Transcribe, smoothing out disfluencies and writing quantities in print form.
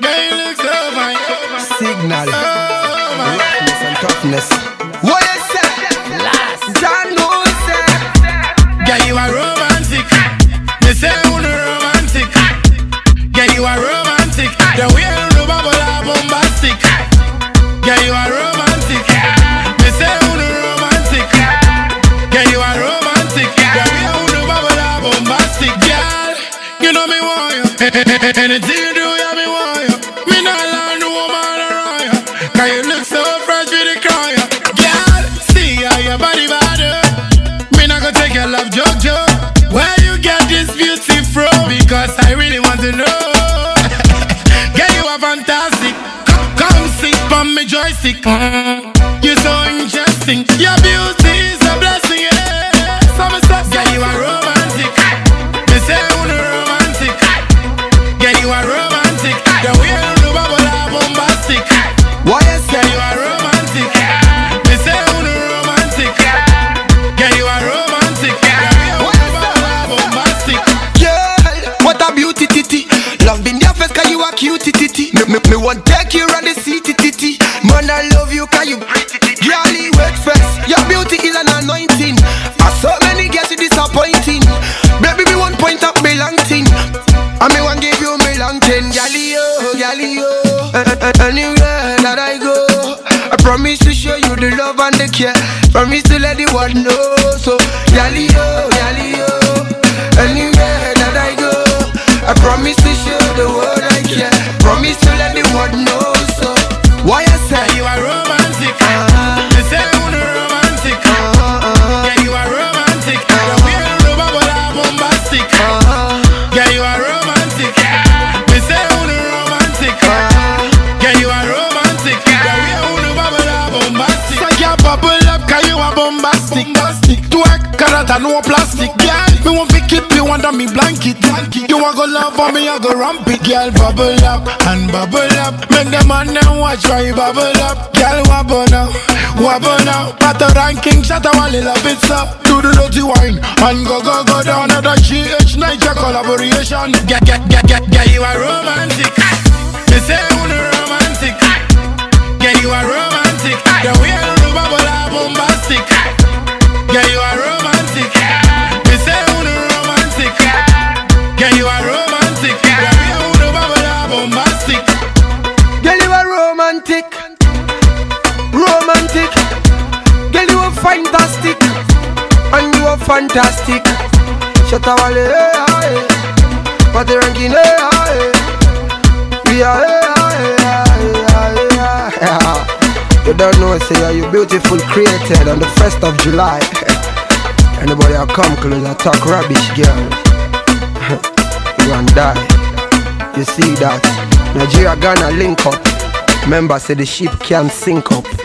Girl, you look so fine. Signal, Oh, roughness and toughness. What you say? Last. John knows say. girl, you are romantic. They say you no romantic. Girl, you are romantic. The way you do bubble are bombastic. Girl, you are romantic. They say you no romantic. Girl, you are romantic. The way you do bubble are bombastic. Girl, you know me want you. Anything you do, yeah, me want you. Me not learn no woman around you. Cause you look so fresh with the crown, yeah. Girl, see how your body bad. Me not gonna take your love joke. Where you get this beauty from? Because I really want to know. Girl, you are fantastic. Come sit on me joystick. You're so interesting. Your beauty is a blessing, yeah. Some stuff. Girl, you are romantic. They say you no romantic. Girl, you are romantic. The way you do bubble are bombastic. What you say? Girl, you are romantic. They say you no romantic. Girl, you are romantic. The way you do bubble are bombastic. Girl, what a beauty titty. Love in your face cause you a cute titty. Me want take you around the city titty. Man, I love you cause you pretty titty. Girl, you wet face. Your beauty is an anointing. I so many girls you disappointing. Baby, me one point up me long thing. I me one give you me long thing. Gallio, gallio. Anywhere that I go, I promise to show you the love and the care. Promise to let the world know. So, gallio, gallio. Anywhere that I go, I promise to show the world I care. Promise to let the world know. So, why I say Girl, you are romantic. They say you no romantic. Girl, you are romantic. The way you do bubble are bombastic. Girl, you are romantic. They say you no romantic. Girl, you are romantic. The way you do bubble are bombastic. So you bubble up 'cause you are bombastic. Twerk 'cause that no plastic. Girl, me want to keep you under me blanket. You want go love for me, I go ramp it. Girl, bubble up and bubble up. Make them man them watch why you bubble up. Girl, wobble now, wobble now. Pattern ranking, shut a little bit up. Do the dirty wine and go down. Another GH night your collaboration. Get, you are romantic. They say you no romantic. Girl, you are romantic. The way you do bubble are bombastic. Girl, you are romantic. They say you no romantic. Girl, you are romantic. The way you do bubble are bombastic. girl, you are romantic. Romantic. Girl, you are fantastic. And you are fantastic. Shut up, hey, hey. What the ranking, hey, hey. We are, hey, hey. You don't know, say you beautiful created on the 1st of July. Anybody will come close and talk rubbish, girl. You gonna die. You see that? Nigeria gonna link up. Remember, say the ship can't sink up.